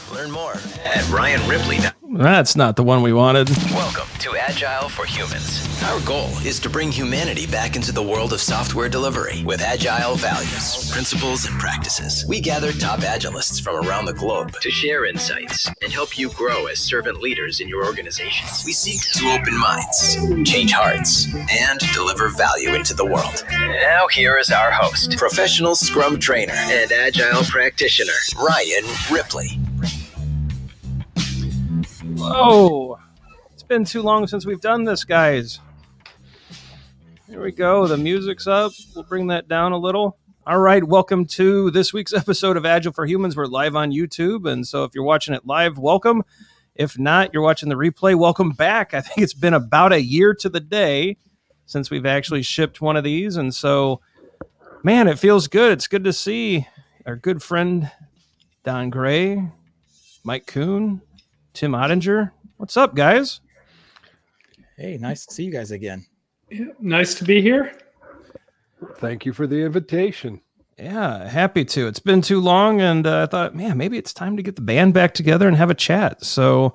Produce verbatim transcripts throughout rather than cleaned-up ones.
Learn more at Ryan Ripley. That's not the one we wanted. Welcome to Agile for Humans. Our goal is to bring humanity back into the world of software delivery with agile values, principles, and practices. We gather top agilists from around the globe to share insights and help you grow as servant leaders in your organizations. We seek to open minds, change hearts, and deliver value into the world. Now here is our host, professional Scrum trainer and agile practitioner, Ryan Ripley. Whoa, it's been too long since we've done this, guys. Here we go. The music's up. We'll bring that down a little. All right. Welcome to this week's episode of Agile for Humans. We're live on YouTube. And so if you're watching it live, welcome. If not, you're watching the replay, welcome back. I think it's been about a year to the day since we've actually shipped one of these. And so, man, it feels good. It's good to see our good friend, Don Gray, Mike Kuhn, Tim Ottinger. What's up, guys? Hey, nice to see you guys again. Yeah, nice to be here. Thank you for the invitation. Yeah, happy to. It's been too long, and uh, I thought, man, maybe it's time to get the band back together and have a chat. So,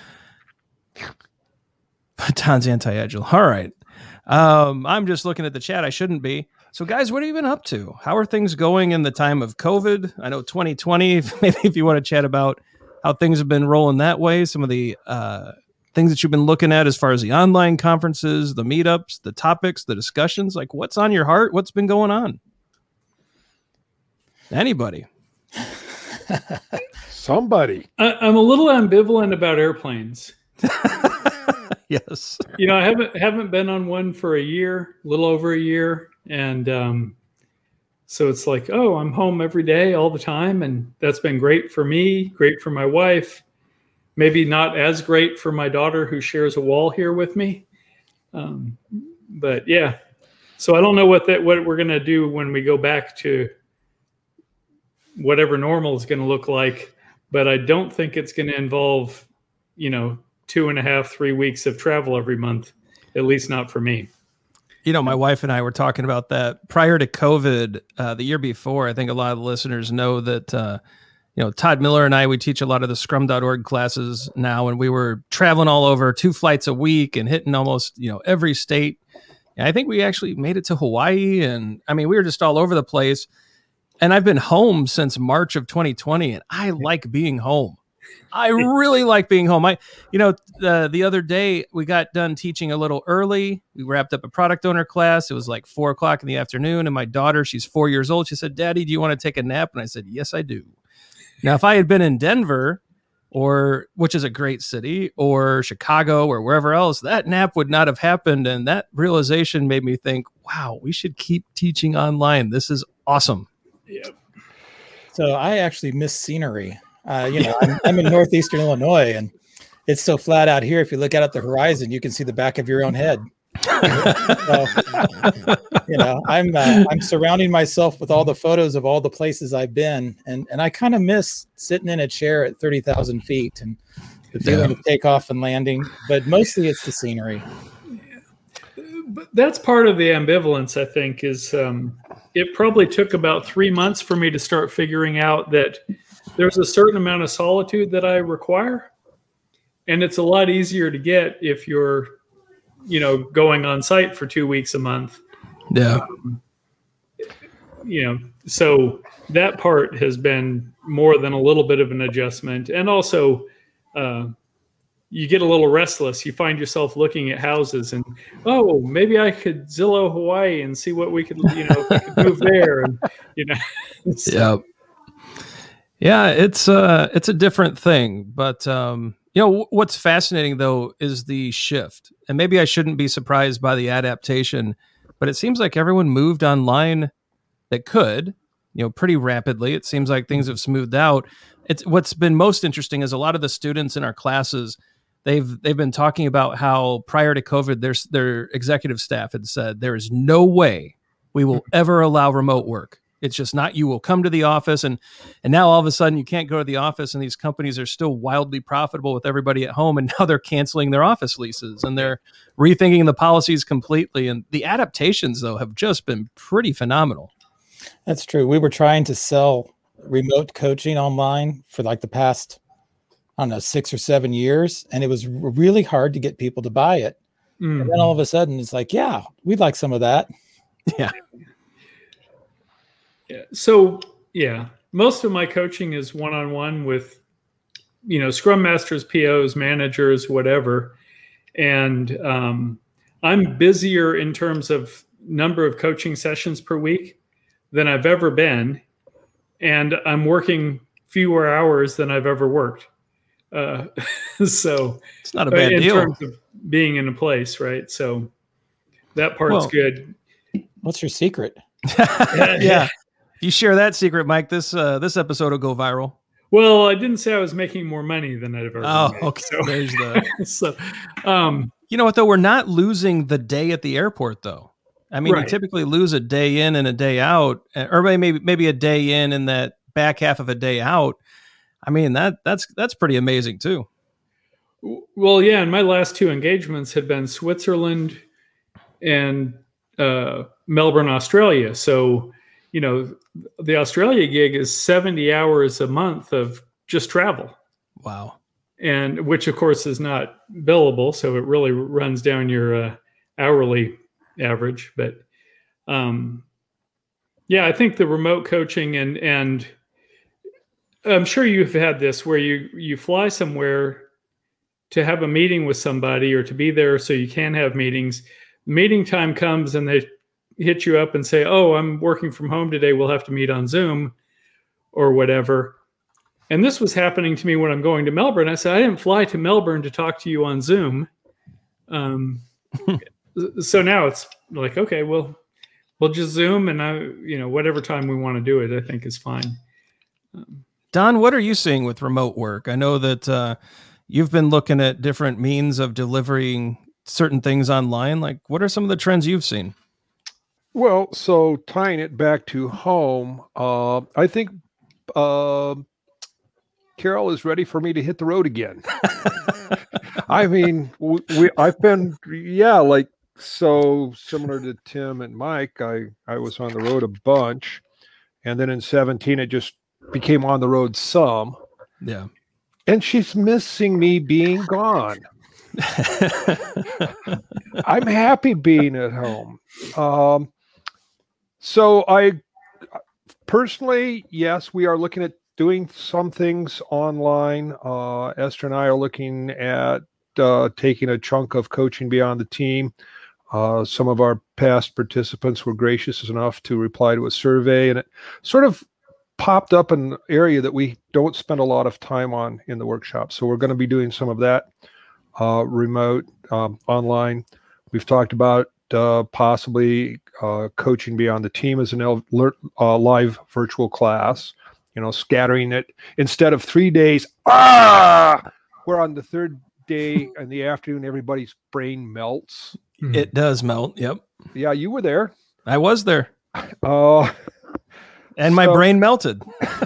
Don's anti-agile. All right. Um, I'm just looking at the chat. I shouldn't be. So, guys, what have you been up to? How are things going in the time of COVID? I know twenty twenty, maybe if you want to chat about how things have been rolling that way, some of the uh, things that you've been looking at as far as the online conferences, the meetups, the topics, the discussions, like what's on your heart? What's been going on? Anybody? Somebody. I, I'm a little ambivalent about airplanes. Yes. You know, I haven't haven't been on one for a year, a little over a year. And um, so it's like, oh, I'm home every day, all the time. And that's been great for me, great for my wife. Maybe not as great for my daughter who shares a wall here with me. Um, but yeah, so I don't know what that what we're going to do when we go back to whatever normal is going to look like. But I don't think it's going to involve, you know, two and a half, three weeks of travel every month, at least not for me. You know, my wife and I were talking about that prior to COVID, uh, the year before. I think a lot of the listeners know that, uh, you know, Todd Miller and I, we teach a lot of the scrum dot org classes now, and we were traveling all over, two flights a week and hitting almost, you know, every state. And I think we actually made it to Hawaii. And I mean, we were just all over the place. And I've been home since March of twenty twenty, and I like being home. I really like being home. I, you know, the, the other day we got done teaching a little early. We wrapped up a product owner class. It was like four o'clock in the afternoon. And my daughter, she's four years old. She said, "Daddy, do you want to take a nap?" And I said, "Yes, I do." Now, if I had been in Denver, or which is a great city, or Chicago or wherever else, that nap would not have happened. And that realization made me think, wow, we should keep teaching online. This is awesome. Yeah. So I actually miss scenery. Uh, you know, I'm, I'm in northeastern Illinois, and it's so flat out here. If you look out at the horizon, you can see the back of your own head. So, you know, I'm uh, I'm surrounding myself with all the photos of all the places I've been, and and I kind of miss sitting in a chair at thirty thousand feet and the feeling Yeah. of takeoff and landing. But mostly, it's the scenery. But that's part of the ambivalence, I think, is um, it probably took about three months for me to start figuring out that there's a certain amount of solitude that I require. And it's a lot easier to get if you're, you know, going on site for two weeks a month. Yeah. Um, you know, so that part has been more than a little bit of an adjustment. And also, uh, you get a little restless. You find yourself looking at houses and, oh, maybe I could Zillow Hawaii and see what we could, you know, we could move there. And, you know, so, Yeah. Yeah, it's uh it's a different thing, but um you know w- what's fascinating though is the shift. And maybe I shouldn't be surprised by the adaptation, but it seems like everyone moved online that could, you know, pretty rapidly. It seems like things have smoothed out. It's what's been most interesting is a lot of the students in our classes, they've they've been talking about how prior to COVID their their executive staff had said there is no way we will ever allow remote work. It's just not, you will come to the office, and and now all of a sudden you can't go to the office, and these companies are still wildly profitable with everybody at home, and now they're canceling their office leases and they're rethinking the policies completely. And the adaptations though have just been pretty phenomenal. That's true. We were trying to sell remote coaching online for like the past I don't know, six or seven years. And it was really hard to get people to buy it. Mm. And then all of a sudden it's like, yeah, we'd like some of that. Yeah. Yeah. So, yeah, most of my coaching is one-on-one with, you know, scrum masters, P Os, managers, whatever. And um, I'm busier in terms of number of coaching sessions per week than I've ever been. And I'm working fewer hours than I've ever worked. Uh, so it's not a bad in deal. terms of being in a place, right? So that part's Well, good. What's your secret? Yeah. If you share that secret, Mike, this uh, this episode will go viral. Well, I didn't say I was making more money than I've ever Oh, made. okay. So, There's the. so um, You know what, though? We're not losing the day at the airport, though. I mean, Right. you typically lose a day in and a day out, or maybe maybe a day in and that back half of a day out. I mean, that that's that's pretty amazing, too. well, yeah, and my last two engagements had been Switzerland and uh, Melbourne, Australia. So, you know, the Australia gig is seventy hours a month of just travel. Wow. And which of course is not billable, so it really runs down your uh, hourly average. But um, yeah, I think the remote coaching and and I'm sure you've had this where you you fly somewhere to have a meeting with somebody or to be there so you can have meetings. Meeting time comes and they hit you up and say, "Oh, I'm working from home today. We'll have to meet on Zoom or whatever." And this was happening to me when I'm going to Melbourne. I said, I didn't fly to Melbourne to talk to you on Zoom. Um, so now it's like, okay, well, we'll just Zoom and I, you know, whatever time we want to do it, I think is fine. Um, Don, what are you seeing with remote work? I know that uh, you've been looking at different means of delivering certain things online. Like, what are some of the trends you've seen? Well, so tying it back to home, uh, I think uh, Carol is ready for me to hit the road again. I mean, we, we I've been, yeah, like, so similar to Tim and Mike, I, I was on the road a bunch. And then in seventeen, it just became on the road some. Yeah. And she's missing me being gone. I'm happy being at home. Um, so I personally, yes, we are looking at doing some things online. Uh, Esther and I are looking at uh, taking a chunk of coaching beyond the team. Uh, some of our past participants were gracious enough to reply to a survey, and it sort of popped up an area that we don't spend a lot of time on in the workshop. So we're going to be doing some of that uh, remote, um, online. We've talked about uh, possibly uh, coaching beyond the team as an alert, uh, live virtual class, you know, scattering it instead of three days. Ah, we're on the third day in the afternoon. Everybody's brain melts. It does melt. Yep. Yeah, you were there. I was there. Oh, uh, and my so, brain melted.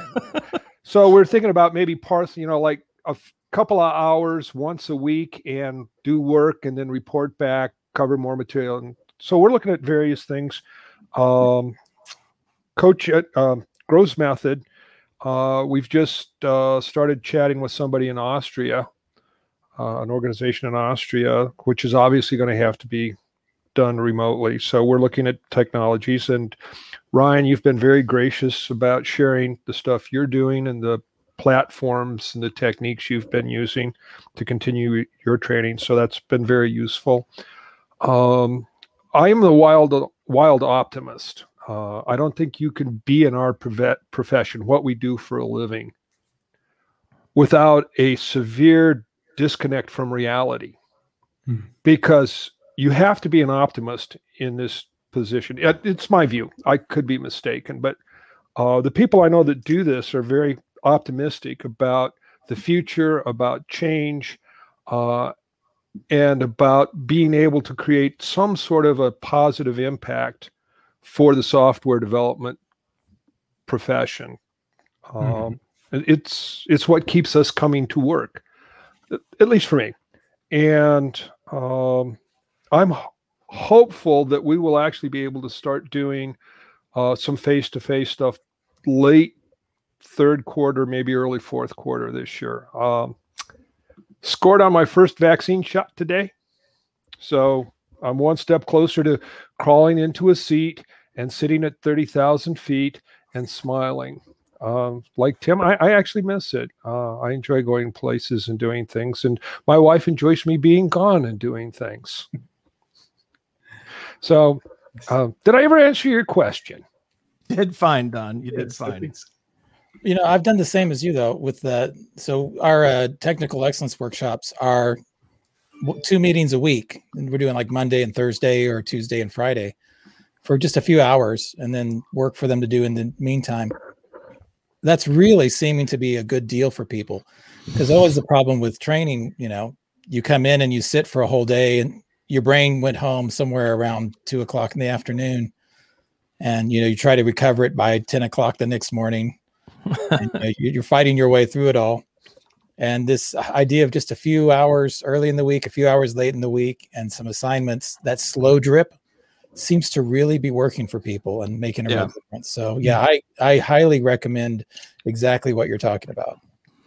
So we're thinking about maybe parse, you know, like a f- couple of hours once a week and do work and then report back, cover more material. And so we're looking at various things. Um, Coach at um, Growth Method. Uh, we've just uh, started chatting with somebody in Austria. Uh, an organization in Austria, which is obviously going to have to be done remotely. So we're looking at technologies. And Ryan, you've been very gracious about sharing the stuff you're doing and the platforms and the techniques you've been using to continue your training. So that's been very useful. Um, I am the wild, wild optimist. Uh, I don't think you can be in our profession, what we do for a living, without a severe disconnect from reality, hmm. because you have to be an optimist in this position. It, it's my view. I could be mistaken, but uh, the people I know that do this are very optimistic about the future, about change, uh, and about being able to create some sort of a positive impact for the software development profession. Um, hmm. It's it's what keeps us coming to work, at least for me. And um, I'm h- hopeful that we will actually be able to start doing uh, some face-to-face stuff late third quarter, maybe early fourth quarter this year. Um, Scored on my first vaccine shot today. So I'm one step closer to crawling into a seat and sitting at thirty thousand feet and smiling. Um, like Tim, I, I actually miss it. Uh, I enjoy going places and doing things. And my wife enjoys me being gone and doing things. So uh, did I ever answer your question? You did fine, Don. You did Yes, fine. You know, I've done the same as you though with the, so our uh, technical excellence workshops are w- two meetings a week, and we're doing like Monday and Thursday or Tuesday and Friday for just a few hours, and then work for them to do in the meantime. That's really seeming to be a good deal for people, because always the problem with training, you know, you come in and you sit for a whole day and your brain went home somewhere around two o'clock in the afternoon, and you know you try to recover it by ten o'clock the next morning. And, you know, you're fighting your way through it all. And this idea of just a few hours early in the week, a few hours late in the week, and some assignments, that slow drip seems to really be working for people and making a Yeah. real difference. So yeah, I, I highly recommend exactly what you're talking about.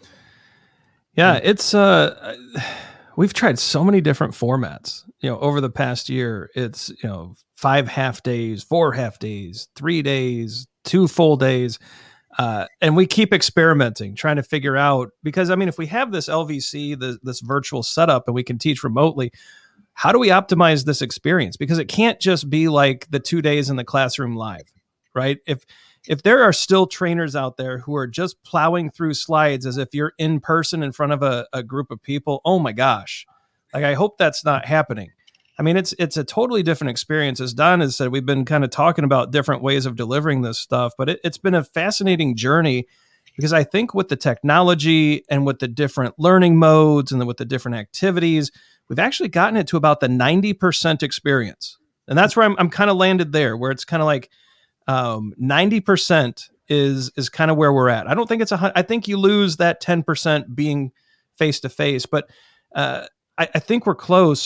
Yeah, it's uh we've tried so many different formats, you know, over the past year. It's, you know, five half days, four half days, three days, two full days. Uh, and we keep experimenting, trying to figure out, because I mean, if we have this L V C, the, this virtual setup, and we can teach remotely, how do we optimize this experience? Because it can't just be like the two days in the classroom live, right? If if there are still trainers out there who are just plowing through slides as if you're in person in front of a, a group of people, oh my gosh, like I hope that's not happening. I mean, it's it's a totally different experience. As Don has said, we've been kind of talking about different ways of delivering this stuff, but it, it's been a fascinating journey, because I think with the technology and with the different learning modes and then with the different activities, we've actually gotten it to about the ninety percent experience. And that's where I'm, I'm kind of landed there, where it's kind of like um, ninety percent is is kind of where we're at. I don't think it's a, I think you lose that ten percent being face-to-face, but uh, I, I think we're close.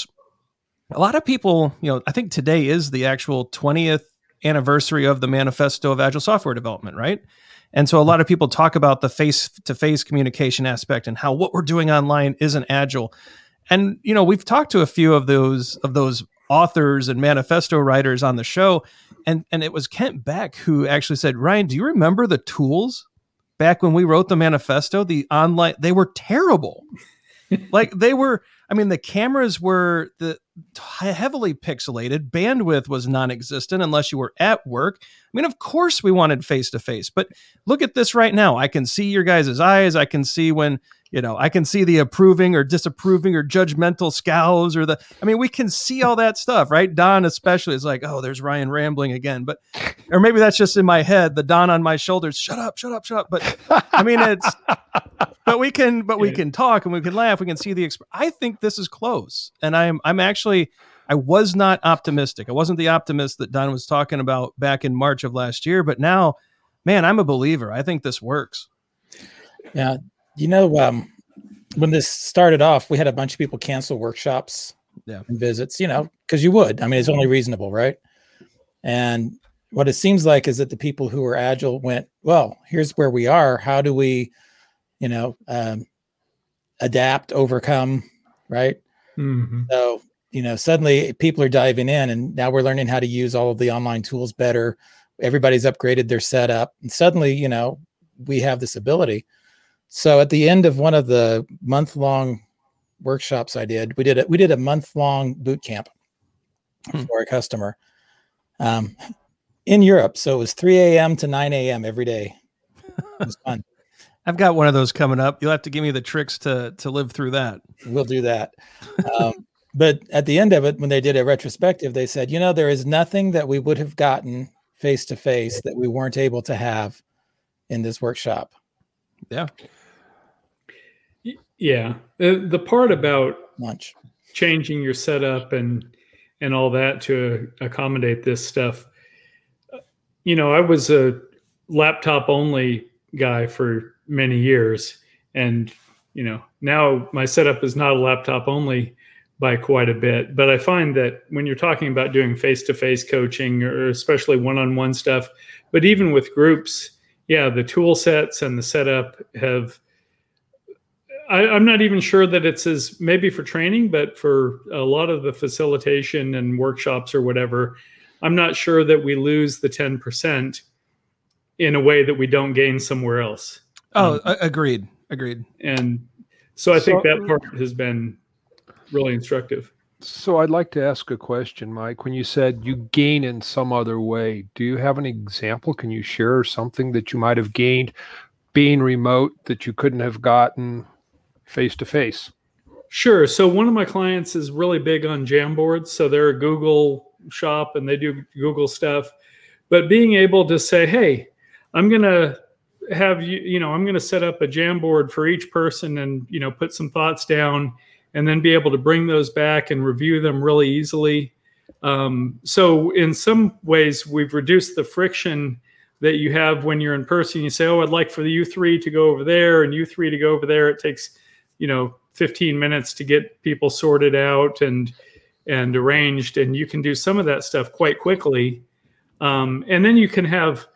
A lot of people, you know, I think today is the actual twentieth anniversary of the Manifesto of Agile Software Development, right? And so a lot of people talk about the face-to-face communication aspect and how what we're doing online isn't agile. And, you know, we've talked to a few of those of those authors and manifesto writers on the show. And, and it was Kent Beck who actually said, Ryan, do you remember the tools back when we wrote the manifesto? The online, they were terrible. Like they were, I mean, the cameras were the heavily pixelated. Bandwidth was non-existent unless you were at work. I mean, of course we wanted face-to-face, but look at this right now. I can see your guys' eyes. I can see when, you know, I can see the approving or disapproving or judgmental scowls or the, I mean, we can see all that stuff, right? Don especially is like, oh, there's Ryan rambling again, but, or maybe that's just in my head, the Don on my shoulders, shut up, shut up, shut up. But I mean, it's, but we can, but we can talk and we can laugh. We can see the, exp- I think this is close. And I'm, I'm actually, I was not optimistic. I wasn't the optimist that Don was talking about back in March of last year, but now, man, I'm a believer. I think this works. Yeah. You know, um, when this started off, we had a bunch of people cancel workshops yeah. and visits, you know, because you would. I mean, it's only reasonable, right? And what it seems like is that the people who were agile went, well, here's where we are. How do we, you know, um, adapt, overcome, right? Mm-hmm. So, you know, suddenly people are diving in, and now we're learning how to use all of the online tools better. Everybody's upgraded their setup, and suddenly, you know, we have this ability. So at the end of one of the month-long workshops I did, we did a, we did a month-long boot camp Hmm. for a customer um, in Europe. So it was three a.m. to nine a.m. every day. It was fun. I've got one of those coming up. You'll have to give me the tricks to to live through that. We'll do that. Um, but at the end of it, when they did a retrospective, they said, you know, there is nothing that we would have gotten face-to-face that we weren't able to have in this workshop. Yeah. Yeah. The, the part about Lunch. changing your setup and and all that to accommodate this stuff. You know, I was a laptop only guy for many years, and you know, now my setup is not a laptop only by quite a bit, but I find that when you're talking about doing face-to-face coaching or especially one-on-one stuff, but even with groups, yeah, the tool sets and the setup have I, I'm not even sure that it's as maybe for training, but for a lot of the facilitation and workshops or whatever, I'm not sure that we lose the ten percent in a way that we don't gain somewhere else. Oh, um, agreed. Agreed. And so I think So- that part has been really instructive. So I'd like to ask a question, Mike. When you said you gain in some other way, do you have an example? Can you share something that you might have gained being remote that you couldn't have gotten face to face? Sure. So one of my clients is really big on Jamboards. So they're a Google shop and they do Google stuff. But being able to say, hey, I'm going to have you, you know, I'm going to set up a Jamboard for each person and, you know, put some thoughts down and then be able to bring those back and review them really easily. Um, so in some ways, we've reduced the friction that you have when you're in person. You say, oh, I'd like for the you three to go over there and you three to go over there. It takes, you know, fifteen minutes to get people sorted out and and arranged. And you can do some of that stuff quite quickly. Um, and then you can have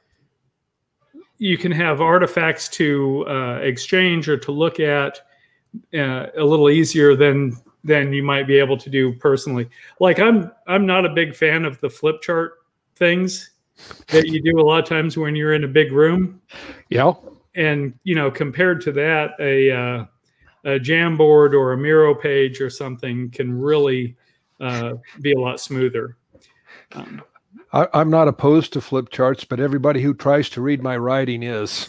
you can have artifacts to uh, exchange or to look at uh, a little easier than than you might be able to do personally. Like I'm I'm not a big fan of the flip chart things that you do a lot of times when you're in a big room. Yeah. And you know, compared to that, a uh, a Jamboard or a Miro page or something can really uh, be a lot smoother. Um, I, I'm not opposed to flip charts, but everybody who tries to read my writing is.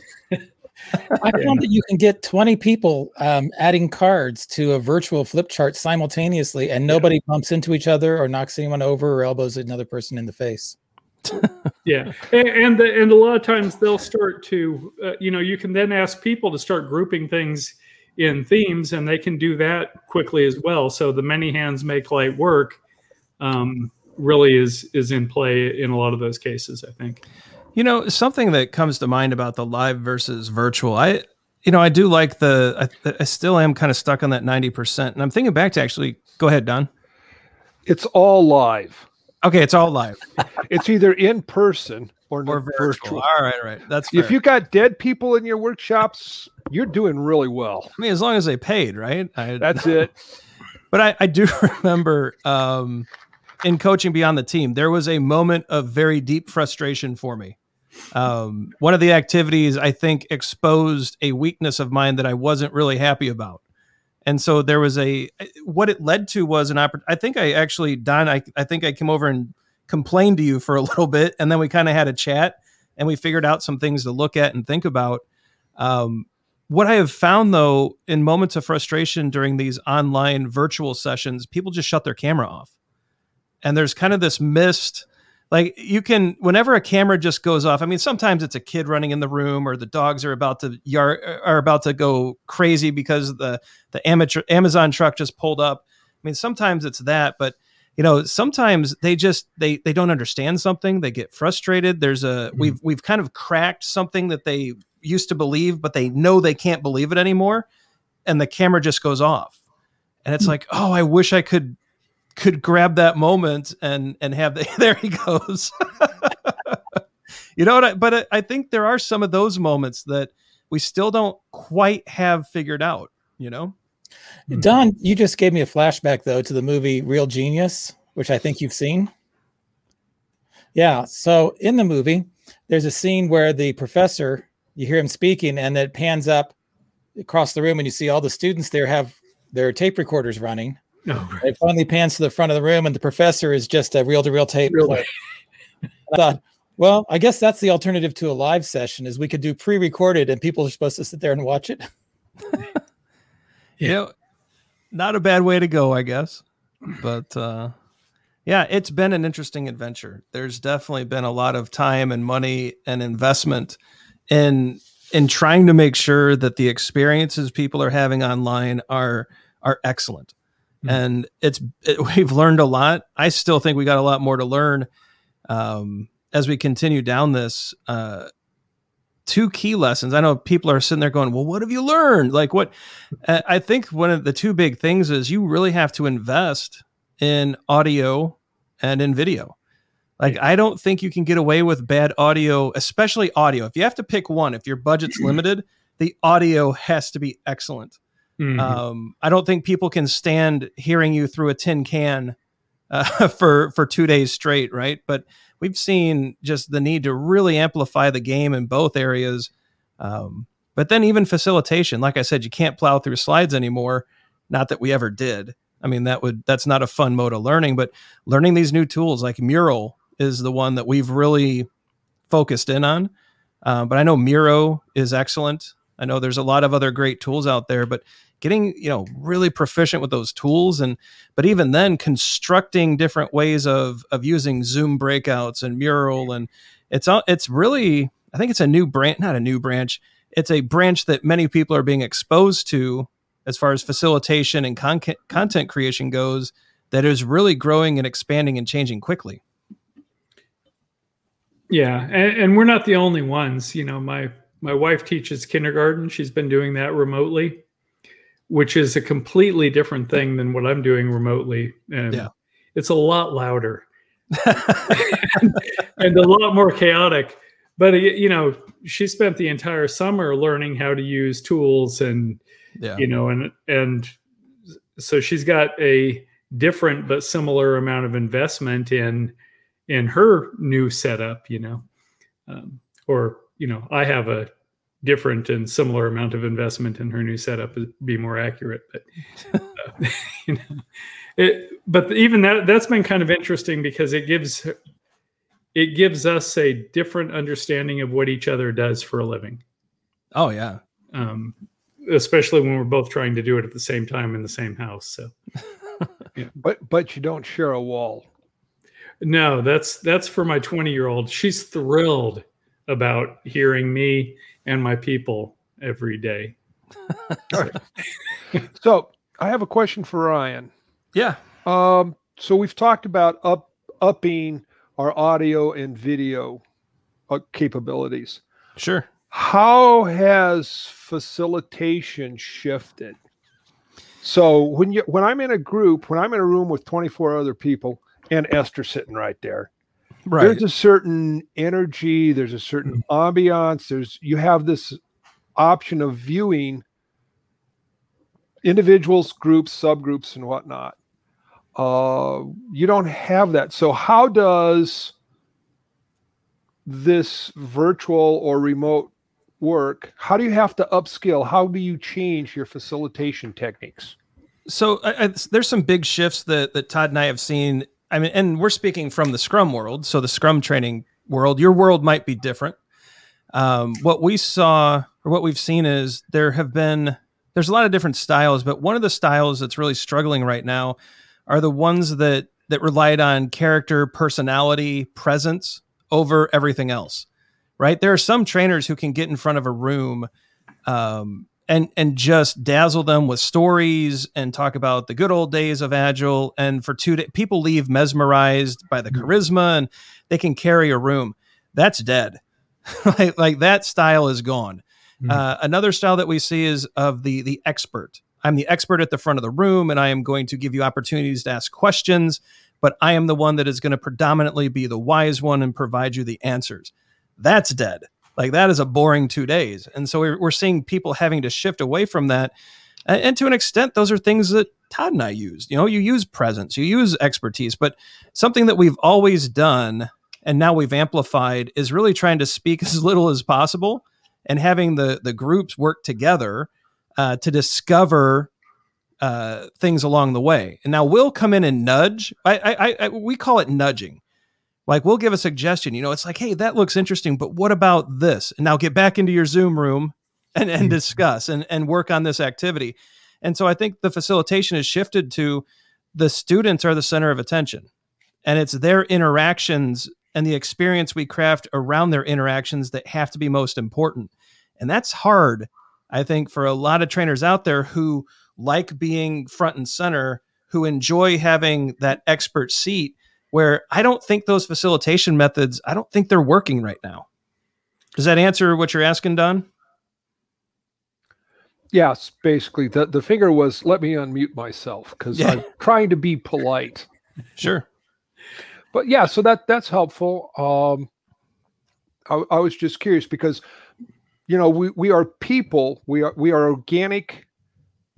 I found that you can get twenty people um, adding cards to a virtual flip chart simultaneously, and nobody yeah. bumps into each other or knocks anyone over or elbows another person in the face. Yeah, and and, the, and a lot of times they'll start to, uh, you know, you can then ask people to start grouping things in themes, and they can do that quickly as well. So the many hands make light work um, really is is in play in a lot of those cases, I think. You know, something that comes to mind about the live versus virtual, I, you know, I do like the, I, I still am kind of stuck on that ninety percent. And I'm thinking back to actually, go ahead, Don. It's all live. Okay, it's all live. It's either in person or, or virtual. virtual. All right, right. That's fair. If you got dead people in your workshops, you're doing really well. I mean, as long as they paid, right? I, That's it. But I, I do remember um, in coaching Beyond the Team, there was a moment of very deep frustration for me. Um, one of the activities I think exposed a weakness of mine that I wasn't really happy about. And so there was a, what it led to was an opportunity. I think I actually, Don, I, I think I came over and complained to you for a little bit. And then we kind of had a chat and we figured out some things to look at and think about. Um, what I have found though, in moments of frustration during these online virtual sessions, people just shut their camera off. And there's kind of this missed, like you can, whenever a camera just goes off, I mean, sometimes it's a kid running in the room or the dogs are about to yard, are about to go crazy because the, the amateur Amazon truck just pulled up. I mean, sometimes it's that, but you know, sometimes they just, they, they don't understand something. They get frustrated. There's a, mm-hmm. we've, we've kind of cracked something that they used to believe, but they know they can't believe it anymore. And the camera just goes off. And it's mm-hmm. like, oh, I wish I could, could grab that moment and and have the, there he goes. You know what I, but I, I think there are some of those moments that we still don't quite have figured out, you know. Don, you just gave me a flashback though to the movie Real Genius, which I think you've seen. Yeah, so in the movie there's a scene where the professor, you hear him speaking and it pans up across the room and you see all the students there have their tape recorders running. Oh, right. It finally pans to the front of the room, and the professor is just a reel-to-reel tape Real player. I thought, well, I guess that's the alternative to a live session. Is we could do pre-recorded, and people are supposed to sit there and watch it. Yeah, you know, not a bad way to go, I guess. But uh, yeah, it's been an interesting adventure. There's definitely been a lot of time and money and investment in in trying to make sure that the experiences people are having online are are excellent. And it's it, we've learned a lot. I still think we got a lot more to learn um, as we continue down this. Uh, two key lessons. I know people are sitting there going, well, what have you learned? Like what? Uh, I think one of the two big things is you really have to invest in audio and in video. Like, I don't think you can get away with bad audio, especially audio. If you have to pick one, if your budget's limited, the audio has to be excellent. Mhm. Um, I don't think people can stand hearing you through a tin can uh, for for two days straight, right? But we've seen just the need to really amplify the game in both areas. Um, but then even facilitation, like I said, you can't plow through slides anymore. Not that we ever did. I mean, that would that's not a fun mode of learning, but learning these new tools like Mural is the one that we've really focused in on. Uh, but I know Miro is excellent. I know there's a lot of other great tools out there, but getting, you know, really proficient with those tools, and but even then constructing different ways of of using Zoom breakouts and Mural, and it's it's really, I think it's a new branch, not a new branch. It's a branch that many people are being exposed to as far as facilitation and content content creation goes, that is really growing and expanding and changing quickly. Yeah, and, and we're not the only ones. You know, my my wife teaches kindergarten. She's been doing that remotely, which is a completely different thing than what I'm doing remotely. And Yeah. it's a lot louder and, and a lot more chaotic. But, you know, she spent the entire summer learning how to use tools and, Yeah. you know, and, and so she's got a different but similar amount of investment in, in her new setup, you know, um, or, you know, I have a different and similar amount of investment in her new setup, to be more accurate, but, uh, you know, it, but even that, that's been kind of interesting because it gives, it gives us a different understanding of what each other does for a living. Oh yeah. Um, especially when we're both trying to do it at the same time in the same house. So, yeah. but, but you don't share a wall. No, that's, that's for my twenty year old. She's thrilled about hearing me and my people every day. So. So I have a question for Ryan. Yeah. Um, so we've talked about up upping our audio and video uh, capabilities. Sure. How has facilitation shifted? So when you when I'm in a group, when I'm in a room with twenty-four other people and Esther sitting right there, Right. there's a certain energy, there's a certain ambiance, there's you have this option of viewing individuals, groups, subgroups, and whatnot. Uh, you don't have that. So how does this virtual or remote work? How do you have to upskill? How do you change your facilitation techniques? So I, I, there's some big shifts that that Todd and I have seen. I mean, and we're speaking from the Scrum world, so the Scrum training world. Your world might be different. Um, what we saw or what we've seen is there have been there's a lot of different styles, but one of the styles that's really struggling right now are the ones that that relied on character, personality, presence over everything else. Right? There are some trainers who can get in front of a room um, and and just dazzle them with stories and talk about the good old days of Agile. And for two days, people leave mesmerized by the charisma and they can carry a room. That's dead. like, like that style is gone. Mm-hmm. Uh, another style that we see is of the the expert. I'm the expert at the front of the room, and I am going to give you opportunities to ask questions, but I am the one that is going to predominantly be the wise one and provide you the answers. That's dead. Like that is a boring two days. And so we're, we're seeing people having to shift away from that. And, and to an extent, those are things that Todd and I used. You know, you use presence, you use expertise, but something that we've always done and now we've amplified is really trying to speak as little as possible and having the, the groups work together uh, to discover uh, things along the way. And now we'll come in and nudge. I, I, I, we call it nudging. Like we'll give a suggestion, you know, it's like, hey, that looks interesting, but what about this? And now get back into your Zoom room and, and discuss and, and work on this activity. And so I think the facilitation has shifted to the students are the center of attention, and it's their interactions and the experience we craft around their interactions that have to be most important. And that's hard, I think, for a lot of trainers out there who like being front and center, who enjoy having that expert seat, where I don't think those facilitation methods, I don't think they're working right now. Does that answer what you're asking, Don? Yes, basically. The, the finger was, let me unmute myself because yeah. I'm trying to be polite. Sure. But yeah, so that that's helpful. Um, I, I was just curious because, you know, we, we are people, we are we are organic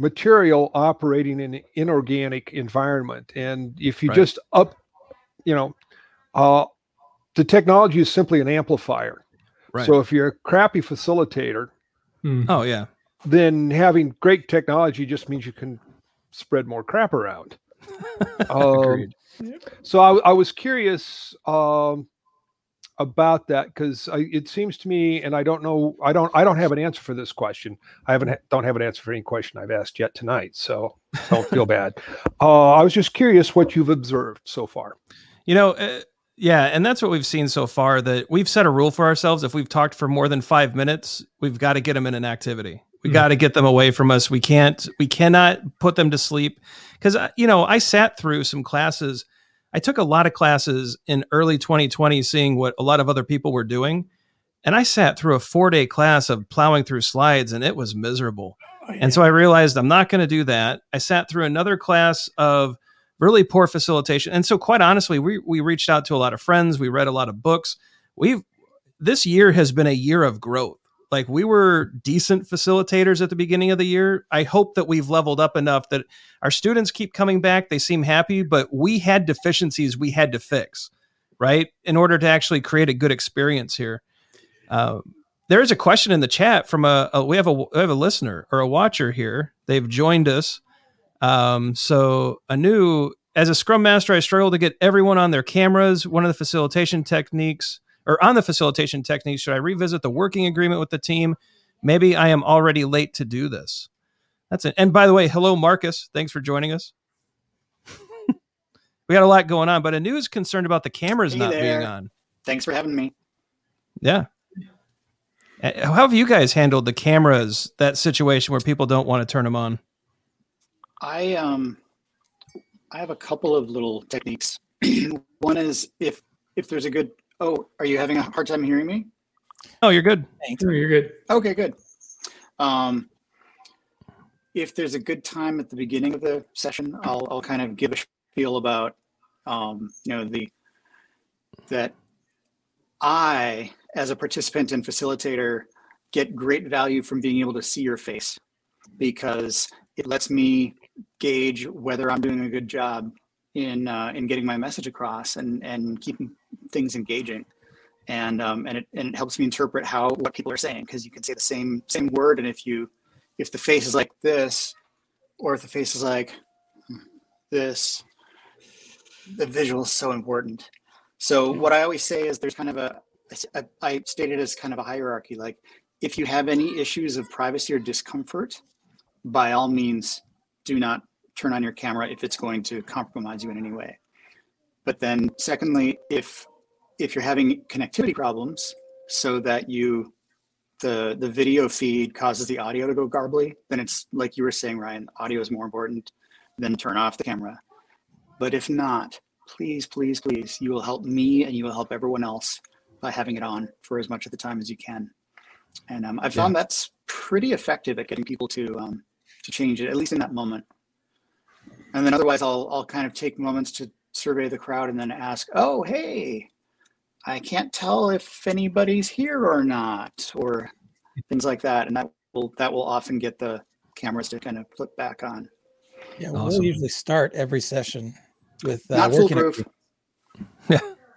material operating in an inorganic environment. And if you Right. just up, you know, uh, the technology is simply an amplifier. Right. So if you're a crappy facilitator, Hmm. Oh yeah. then having great technology just means you can spread more crap around. Um, Agreed. so I, I was curious um, about that because it seems to me, and I don't know, I don't, I don't have an answer for this question. I haven't, ha- don't have an answer for any question I've asked yet tonight, so don't feel bad. Uh, I was just curious what you've observed so far. You know, uh, yeah, and that's what we've seen so far, that we've set a rule for ourselves. If we've talked for more than five minutes, we've got to get them in an activity. We Mm. got to get them away from us. We can't, we cannot put them to sleep. Because, you know, I sat through some classes. I took a lot of classes in early twenty twenty, seeing what a lot of other people were doing. And I sat through a four day class of plowing through slides, and it was miserable. Oh, yeah. And so I realized I'm not going to do that. I sat through another class of really poor facilitation. And so quite honestly, we we reached out to a lot of friends. We read a lot of books. We've this year has been a year of growth. Like, we were decent facilitators at the beginning of the year. I hope that we've leveled up enough that our students keep coming back. They seem happy, but we had deficiencies we had to fix, right? In order to actually create a good experience here. Uh, there is a question in the chat from a, a we have a we have a listener or a watcher here. They've joined us. Um, so Anu, as a Scrum Master, I struggle to get everyone on their cameras. One of the facilitation techniques, or on the facilitation techniques, should I revisit the working agreement with the team? Maybe I am already late to do this. That's it. And by the way, hello, Marcus. Thanks for joining us. We got a lot going on, but Anu is concerned about the cameras Hey not there. being on. Thanks for having me. Yeah. Uh, How have you guys handled the cameras, that situation where people don't want to turn them on? I um I have a couple of little techniques. One is if if there's a good oh, are you having a hard time hearing me? Oh, you're good. Thanks. Oh, you're good. Okay, good. Um if there's a good time at the beginning of the session, I'll I'll kind of give a spiel about um, you know, the that I, as a participant and facilitator, get great value from being able to see your face, because it lets me gauge whether I'm doing a good job in uh, in getting my message across and and keeping things engaging, and um, and it and it helps me interpret how what people are saying, because you can say the same same word, and if you if the face is like this, or if the face is like this, the visual is so important. So what I always say is there's kind of a I, I state it as kind of a hierarchy. Like, if you have any issues of privacy or discomfort, by all means, do not turn on your camera if it's going to compromise you in any way. But then secondly, if if you're having connectivity problems so that you the the video feed causes the audio to go garbly, then it's like you were saying, Ryan, audio is more important, then turn off the camera. But if not, please, please, please, you will help me and you will help everyone else by having it on for as much of the time as you can. And um, I've found yeah. that's pretty effective at getting people to um, to change it, at least in that moment. And then otherwise, I'll I'll kind of take moments to survey the crowd and then ask, oh, hey, I can't tell if anybody's here or not, or things like that. And that will that will often get the cameras to kind of flip back on. Yeah, Awesome. we'll usually start every session with uh, not working foolproof. Yeah.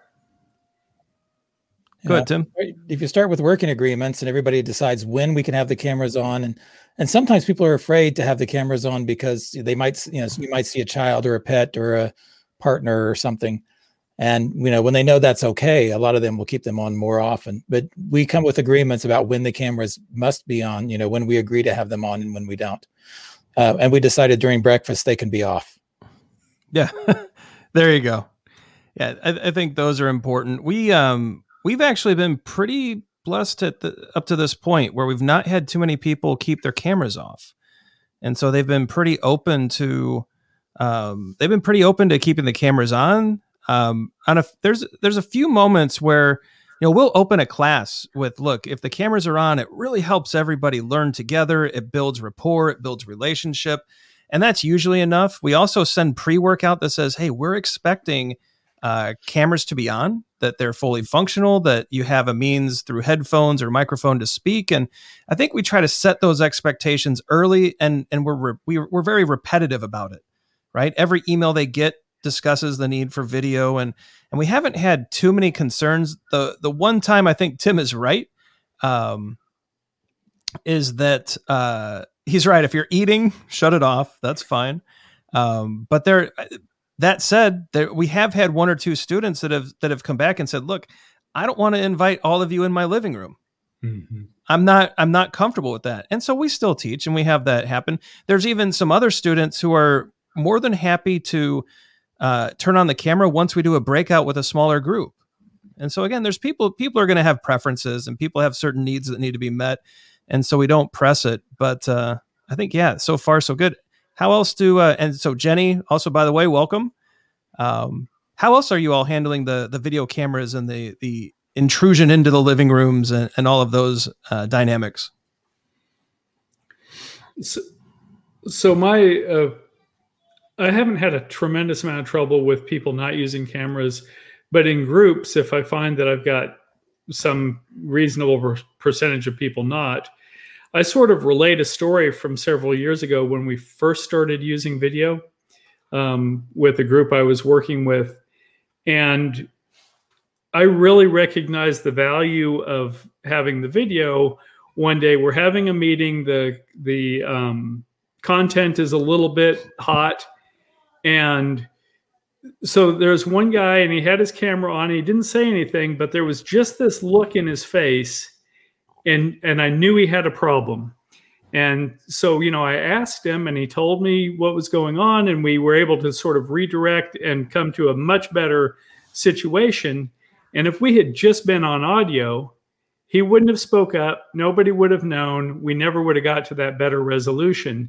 You Go know, ahead, Tim. if you start with working agreements and everybody decides when we can have the cameras on, and and sometimes people are afraid to have the cameras on because they might, you know, you might see a child or a pet or a partner or something. And, you know, when they know that's okay, a lot of them will keep them on more often. But we come with agreements about when the cameras must be on, you know, when we agree to have them on and when we don't. Uh, and we decided during breakfast they can be off. Yeah, there you go. Yeah, I, I think those are important. We um we've actually been pretty blessed at the up to this point where we've not had too many people keep their cameras off, and so they've been pretty open to um they've been pretty open to keeping the cameras on. Um, on a there's there's a few moments where, you know, we'll open a class with, look, if the cameras are on, it really helps everybody learn together. It builds rapport, it builds relationship. And that's usually enough. We also send pre-workout that says, hey, we're expecting uh, cameras to be on. that they're fully functional, that you have a means through headphones or microphone to speak. And I think we try to set those expectations early, and and we're re- we're, we're very repetitive about it, right? Every email they get discusses the need for video, and and we haven't had too many concerns. The the one time I think Tim is right um, is that uh, he's right. If you're eating, shut it off. That's fine. Um, but there. That said, there, we have had one or two students that have that have come back and said, "Look, I don't want to invite all of you in my living room. Mm-hmm. I'm not I'm not comfortable with that." And so we still teach, and we have that happen. There's even some other students who are more than happy to uh, turn on the camera once we do a breakout with a smaller group. And so again, there's people people are going to have preferences, and people have certain needs that need to be met, and so we don't press it. But uh, I think yeah, so far so good. How else do, uh, and so Jenny, also, by the way, welcome. Um, how else are you all handling the the video cameras and the the intrusion into the living rooms and, and all of those uh, dynamics? So, so my, uh, I haven't had a tremendous amount of trouble with people not using cameras, but in groups, if I find that I've got some reasonable per- percentage of people not, I sort of relate a story from several years ago when we first started using video um, with a group I was working with. And I really recognized the value of having the video. One day we're having a meeting, the, the um, content is a little bit hot. And so there's one guy and he had his camera on, he didn't say anything, but there was just this look in his face. And and I knew he had a problem. And so, you know, I asked him and he told me what was going on, and we were able to sort of redirect and come to a much better situation. And if we had just been on audio, he wouldn't have spoke up. Nobody would have known. We never would have got to that better resolution.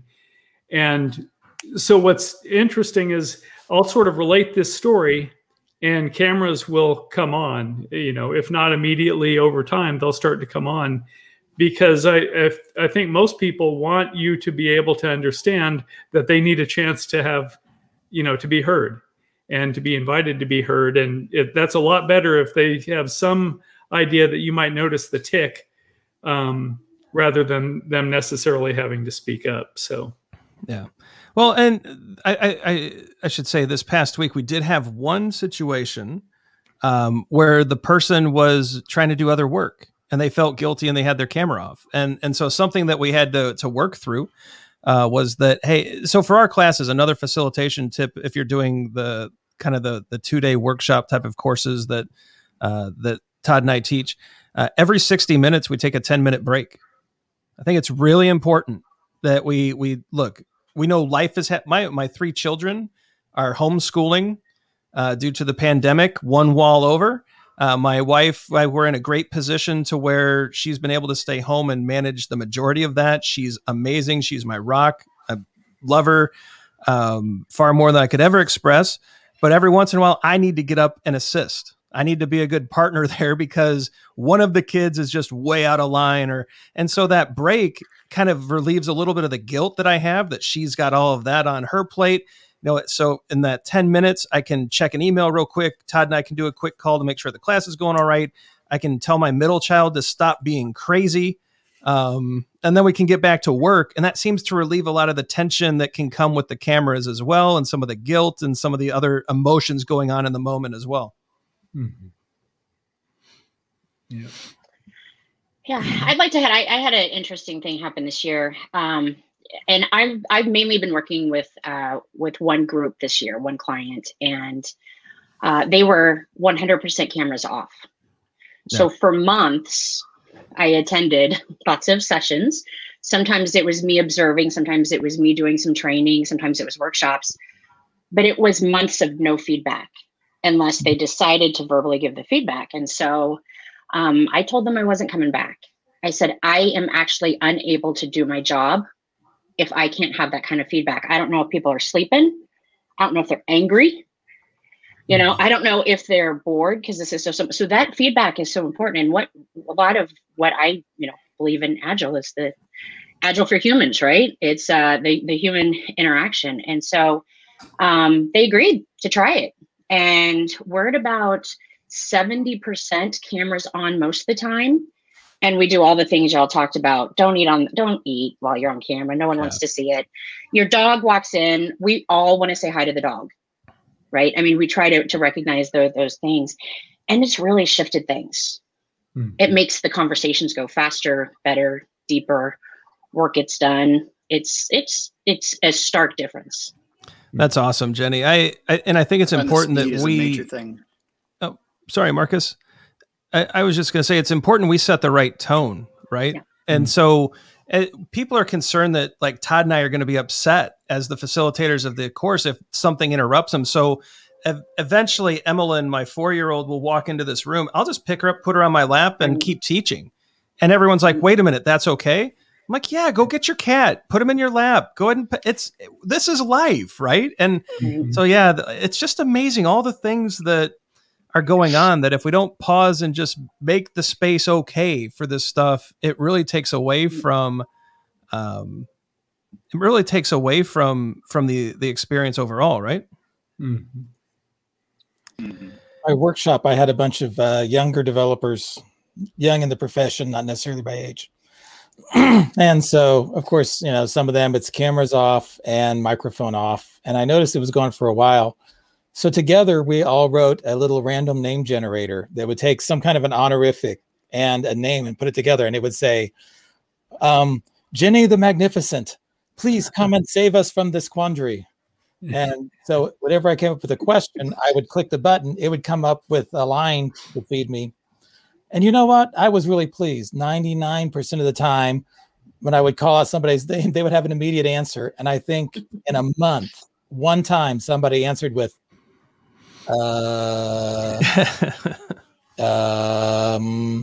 And so what's interesting is I'll sort of relate this story, and cameras will come on, you know, if not immediately, over time, they'll start to come on, because I if, I think most people want you to be able to understand that they need a chance to have, you know, to be heard and to be invited to be heard. And it, that's a lot better if they have some idea that you might notice the tick um, rather than them necessarily having to speak up. So, yeah. Well, and I, I, I should say this past week, we did have one situation um, where the person was trying to do other work and they felt guilty and they had their camera off. And and so something that we had to, to work through uh, was that, hey, so for our classes, another facilitation tip, if you're doing the kind of the, the two day workshop type of courses that, uh, that Todd and I teach, uh, every sixty minutes, we take a ten minute break. I think it's really important that we, we look, we know life is, ha- my, my three children are homeschooling uh, due to the pandemic, one wall over. Uh, my wife, I, we're in a great position to where she's been able to stay home and manage the majority of that. She's amazing. She's my rock. I love her um, far more than I could ever express. But every once in a while, I need to get up and assist. I need to be a good partner there because one of the kids is just way out of line, or, and so that break kind of relieves a little bit of the guilt that I have that she's got all of that on her plate. You know, so in that ten minutes, I can check an email real quick. Todd and I can do a quick call to make sure the class is going all right. I can tell my middle child to stop being crazy. Um, and then we can get back to work. And that seems to relieve a lot of the tension that can come with the cameras as well, and some of the guilt and some of the other emotions going on in the moment as well. Mm-hmm. Yeah. Yeah, I'd like to add, I, I had an interesting thing happen this year. Um, and I've, I've mainly been working with, uh, with one group this year, one client, and uh, they were one hundred percent cameras off. Yeah. So for months, I attended lots of sessions. Sometimes it was me observing, sometimes it was me doing some training, sometimes it was workshops, but it was months of no feedback unless they decided to verbally give the feedback. And so um, I told them I wasn't coming back. I said, I am actually unable to do my job if I can't have that kind of feedback. I don't know if people are sleeping. I don't know if they're angry. You know, I don't know if they're bored because this is so, so, so that feedback is so important. And what a lot of what I, you know, believe in Agile is the Agile for humans, right? It's uh, the, the human interaction. And so um, they agreed to try it. And word about seventy percent cameras on most of the time. And we do all the things y'all talked about. Don't eat on, don't eat while you're on camera. No one yeah. wants to see it. Your dog walks in. We all want to say hi to the dog, right? I mean, we try to, to recognize those, those things, and it's really shifted things. Mm-hmm. It makes the conversations go faster, better, deeper. Work gets done. It's, it's, it's a stark difference. That's awesome, Jenny. I, I and I think it's important that is we. A major thing. Oh, sorry, Marcus. I, I was just going to say it's important we set the right tone, right? Yeah. And mm-hmm. so uh, people are concerned that like Todd and I are going to be upset as the facilitators of the course if something interrupts them. So ev- eventually, Emmeline, my four-year-old, will walk into this room. I'll just pick her up, put her on my lap, and mm-hmm. keep teaching. And everyone's like, "Wait a minute, that's okay." I'm like, yeah, go get your cat, put him in your lap, go ahead and p- it's, this is life. Right. And mm-hmm. so, yeah, it's just amazing. All the things that are going on that if we don't pause and just make the space okay for this stuff, it really takes away from, um, it really takes away from, from the, the experience overall. Right. Mm-hmm. Mm-hmm. My workshop, I had a bunch of uh, younger developers, young in the profession, not necessarily by age. And so, of course, you know, some of them it's cameras off and microphone off. And I noticed it was going for a while. So together we all wrote a little random name generator that would take some kind of an honorific and a name and put it together. And it would say, um, Jenny the Magnificent, please come and save us from this quandary. And so whenever I came up with a question, I would click the button. It would come up with a line to feed me. And you know what? I was really pleased. ninety-nine percent of the time when I would call out somebody's name, they would have an immediate answer. And I think in a month, one time somebody answered with, uh, um,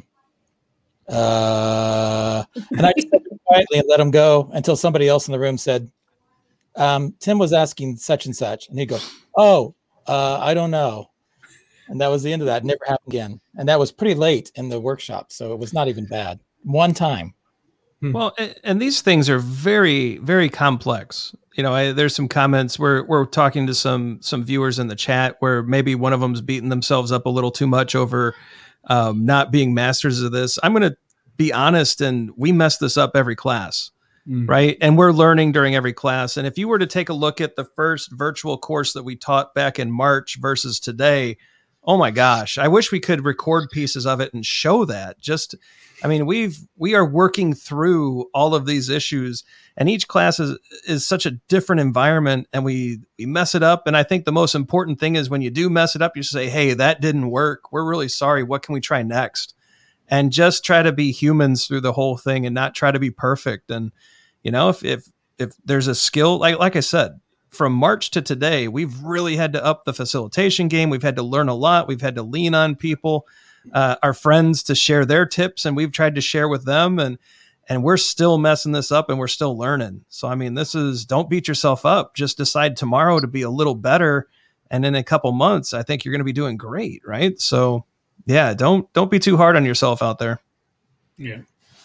uh, and I just said it quietly and let them go until somebody else in the room said, um, Tim was asking such and such. And he'd go, oh, uh, I don't know. And that was the end of that. It never happened again. And that was pretty late in the workshop. So it was not even bad. One time. Well, and, and these things are very, very complex. You know, I, there's some comments where we're talking to some some viewers in the chat where maybe one of them's beating themselves up a little too much over um, not being masters of this. I'm going to be honest, and we mess this up every class, mm. right? And we're learning during every class. And if you were to take a look at the first virtual course that we taught back in March versus today, oh my gosh, I wish we could record pieces of it and show that. Just, I mean, we've, we are working through all of these issues, and each class is, is such a different environment, and we, we mess it up. And I think the most important thing is when you do mess it up, you say, hey, that didn't work. We're really sorry. What can we try next? And just try to be humans through the whole thing and not try to be perfect. And, you know, if, if, if there's a skill, like, like I said, from March to today, we've really had to up the facilitation game. We've had to learn a lot. We've had to lean on people, uh, our friends to share their tips, and we've tried to share with them. And, and we're still messing this up, and we're still learning. So, I mean, this is, don't beat yourself up. Just decide tomorrow to be a little better. And in a couple months, I think you're going to be doing great. Right. So yeah, don't, don't be too hard on yourself out there. Yeah.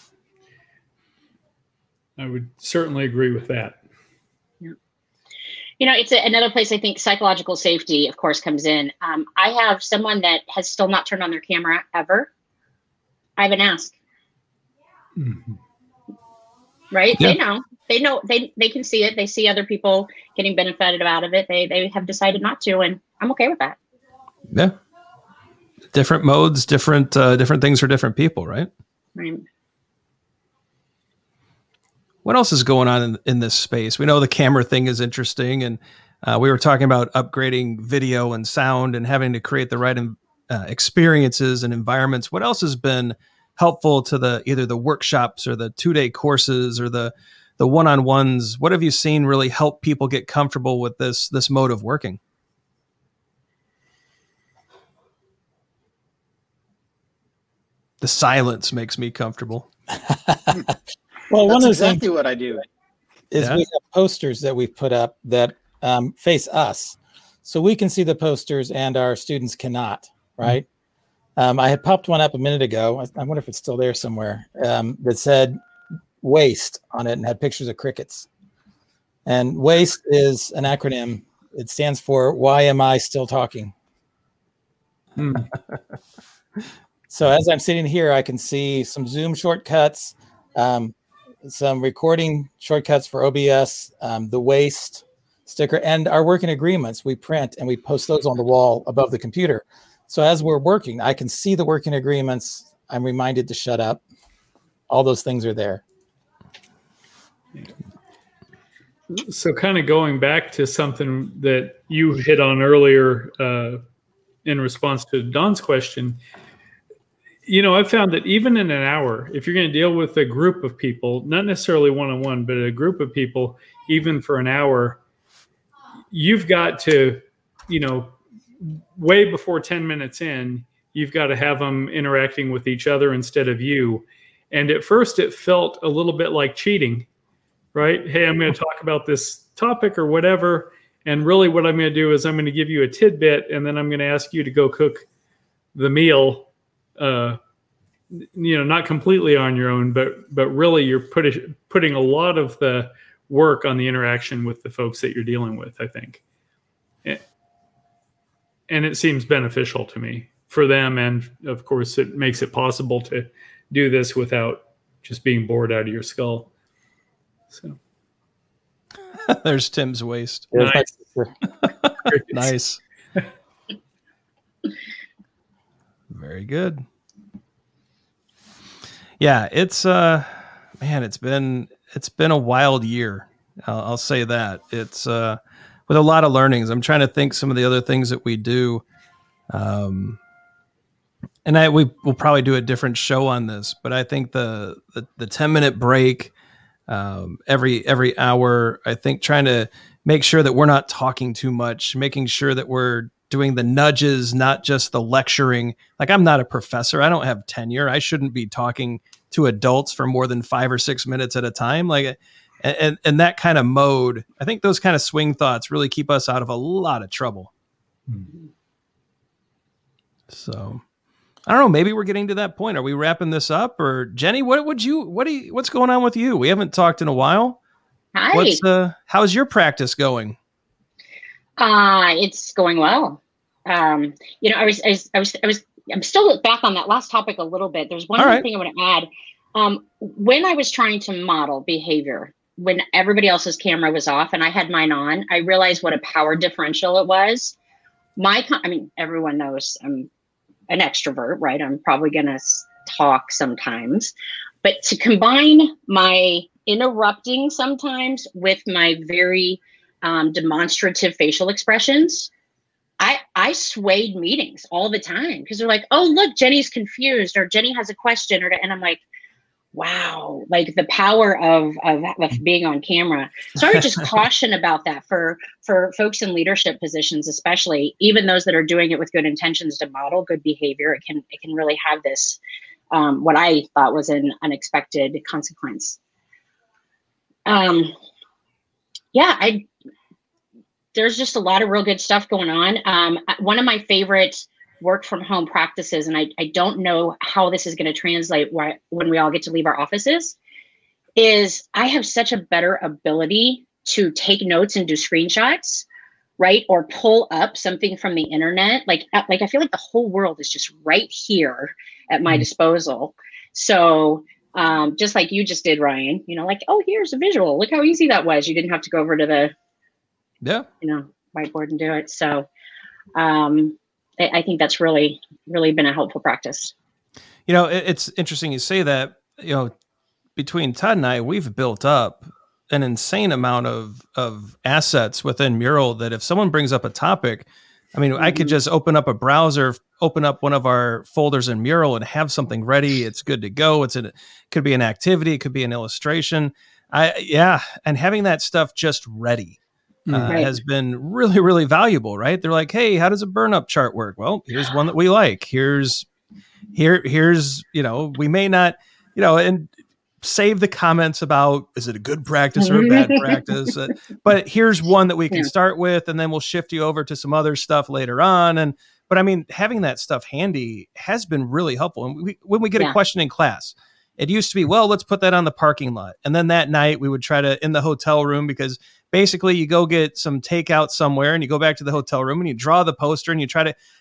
I would certainly agree with that. You know, it's a, another place I think psychological safety, of course, comes in. Um, I have someone that has still not turned on their camera ever. I haven't asked. Mm-hmm. Right? Yeah. They know. They know. They they can see it. They see other people getting benefited out of it. They they have decided not to, and I'm okay with that. Yeah. Different modes, different uh, different things for different people, right? Right. What else is going on in, in this space? We know the camera thing is interesting, and uh, we were talking about upgrading video and sound and having to create the right uh, experiences and environments. What else has been helpful to the either the workshops or the two-day courses or the the one-on-ones? What have you seen really help people get comfortable with this this mode of working? The silence makes me comfortable. Well, That's one of exactly the things what I do is yeah. we have posters that we've put up that um, face us, so we can see the posters and our students cannot. Right? Mm-hmm. Um, I had popped one up a minute ago. I, I wonder if it's still there somewhere. Um, that said "waste" on it and had pictures of crickets. And WASTE is an acronym. It stands for "Why am I still talking?" Mm. So as I'm sitting here, I can see some Zoom shortcuts, um, some recording shortcuts for O B S, um, the waste sticker, and our working agreements. We print and we post those on the wall above the computer. So as we're working, I can see the working agreements. I'm reminded to shut up. All those things are there. So kind of going back to something that you hit on earlier uh, in response to Don's question, you know, I've found that even in an hour, if you're going to deal with a group of people, not necessarily one-on-one, but a group of people, even for an hour, you've got to, you know, way before ten minutes in, you've got to have them interacting with each other instead of you. And at first it felt a little bit like cheating, right? Hey, I'm going to talk about this topic or whatever. And really what I'm going to do is I'm going to give you a tidbit and then I'm going to ask you to go cook the meal. Uh, you know, not completely on your own, but but really you're putting putting a lot of the work on the interaction with the folks that you're dealing with, I think. And it seems beneficial to me for them. And of course, it makes it possible to do this without just being bored out of your skull. So there's Tim's waste. Nice. Nice. Very good. Yeah, it's uh, man, it's been it's been a wild year. I'll, I'll say that. It's uh, with a lot of learnings. I'm trying to think some of the other things that we do, um, and I we will probably do a different show on this. But I think the the, the ten minute break um, every every hour. I think trying to make sure that we're not talking too much, making sure that we're doing the nudges, not just the lecturing. Like, I'm not a professor. I don't have tenure. I shouldn't be talking to adults for more than five or six minutes at a time. Like, and, and that kind of mode, I think those kind of swing thoughts really keep us out of a lot of trouble. Mm-hmm. So I don't know, maybe we're getting to that point. Are we wrapping this up? Or Jenny, what would you, what do you, what's going on with you? We haven't talked in a while. Hi. What's uh, how's your practice going? Uh, it's going well. Um, you know, I was, I was, I was, I was, I'm still back on that last topic a little bit. There's one All more right. thing I want to add. Um, when I was trying to model behavior, when everybody else's camera was off and I had mine on, I realized what a power differential it was. My, I mean, everyone knows I'm an extrovert, right? I'm probably going to talk sometimes, but to combine my interrupting sometimes with my very um, demonstrative facial expressions, I, I swayed meetings all the time because they're like, oh, look, Jenny's confused or Jenny has a question. Or, and I'm like, wow, like the power of, of, of being on camera. So I would just caution about that for, for folks in leadership positions, especially even those that are doing it with good intentions to model good behavior. It can, it can really have this, um, what I thought was an unexpected consequence. Um, yeah, I, there's just a lot of real good stuff going on. Um, one of my favorite work from home practices, and I, I don't know how this is going to translate wh- when we all get to leave our offices, is I have such a better ability to take notes and do screenshots, right? Or pull up something from the internet. Like, like I feel like the whole world is just right here at my disposal. So um, just like you just did, Ryan, you know, like, oh, here's a visual. Look how easy that was. You didn't have to go over to the, yeah, you know, whiteboard and do it. So um, I, I think that's really, really been a helpful practice. You know, it, it's interesting you say that. You know, between Todd and I, we've built up an insane amount of of assets within Mural that if someone brings up a topic, I mean, mm-hmm. I could just open up a browser, open up one of our folders in Mural and have something ready. It's good to go. It's a, it could be an activity. It could be an illustration. I, yeah. And having that stuff just ready uh, right. has been really, really valuable, right? They're like, hey, how does a burn up chart work? Well, here's one that we like. Here's, here, here's, you know, we may not, you know, and save the comments about, is it a good practice or a bad practice? Uh, but here's one that we can yeah. start with, and then we'll shift you over to some other stuff later on. And, but I mean, having that stuff handy has been really helpful. And we, when we get yeah. a question in class, it used to be, well, let's put that on the parking lot. And then that night we would try to, in the hotel room, because basically you go get some takeout somewhere and you go back to the hotel room and you draw the poster and you try to,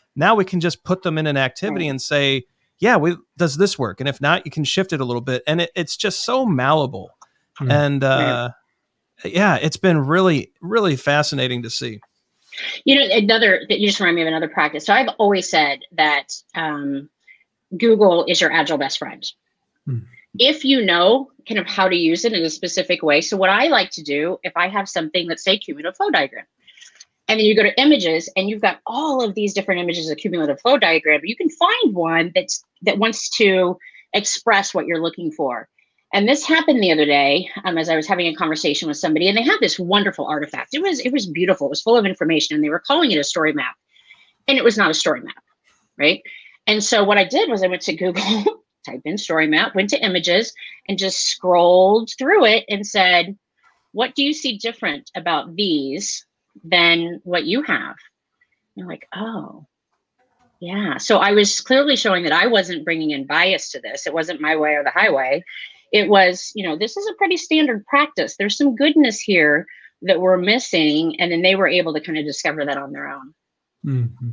Now we can just put them in an activity and say, yeah, we, does this work? And if not, you can shift it a little bit. And it, it's just so malleable. Mm-hmm. And uh, yeah, it's been really, really fascinating to see. You know, another, you just remind me of another practice. So I've always said that um, Google is your Agile best friend. Mm. If you know kind of how to use it in a specific way. So what I like to do, if I have something, let's say cumulative flow diagram, and then you go to images and you've got all of these different images of cumulative flow diagram, you can find one that's that wants to express what you're looking for. And this happened the other day um, as I was having a conversation with somebody, and they had this wonderful artifact. It was it was beautiful. It was full of information, and they were calling it a story map, and it was not a story map, right? And so what I did was I went to Google, typed in story map, went to images, and just scrolled through it and said, what do you see different about these than what you have? And you're like, oh, yeah. So I was clearly showing that I wasn't bringing in bias to this. It wasn't my way or the highway. It was, you know, this is a pretty standard practice. There's some goodness here that we're missing. And then they were able to kind of discover that on their own. Mm-hmm.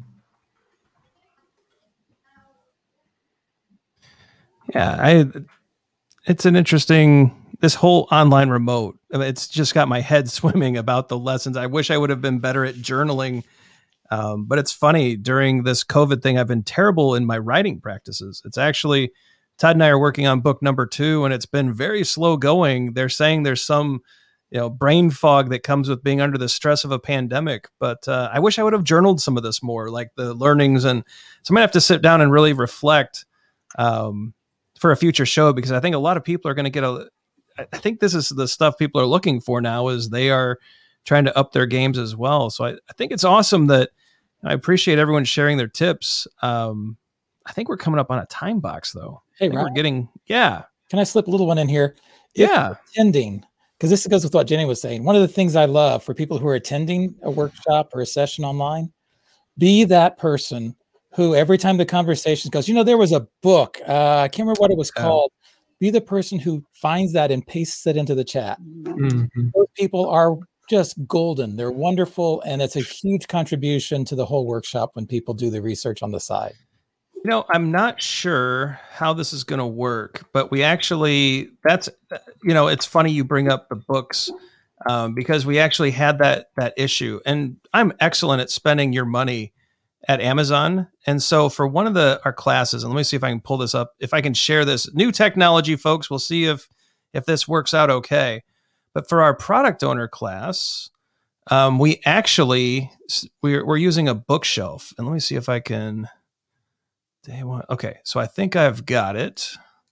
Yeah, I, it's an interesting, this whole online remote, it's just got my head swimming about the lessons. I wish I would have been better at journaling. Um, but it's funny, during this COVID thing, I've been terrible in my writing practices. It's actually, Todd and I are working on book number two, and it's been very slow going. They're saying there's some, you know, brain fog that comes with being under the stress of a pandemic. But uh, I wish I would have journaled some of this more, like the learnings. And so I'm gonna have to sit down and really reflect um, for a future show, because I think a lot of people are going to get a, I think this is the stuff people are looking for now, is they are trying to up their games as well. So I, I think it's awesome that I appreciate everyone sharing their tips. Um, I think we're coming up on a time box though. Hey, Ryan, we're getting, yeah. Can I slip a little one in here? If yeah. Attending, because this goes with what Jenny was saying. One of the things I love for people who are attending a workshop or a session online, be that person who every time the conversation goes, you know, there was a book, uh, I can't remember what it was called. Be the person who finds that and pastes it into the chat. Mm-hmm. Those people are just golden. They're wonderful. And it's a huge contribution to the whole workshop when people do the research on the side. You know, I'm not sure how this is going to work, but we actually, that's, you know, it's funny you bring up the books um, because we actually had that, that issue, and I'm excellent at spending your money at Amazon. And so for one of the, our classes, and let me see if I can pull this up, if I can share this new technology, folks, we'll see if, if this works out okay. But for our product owner class, um, we actually, we're, we're using a bookshelf, and let me see if I can, Day one. Okay, so I think I've got it.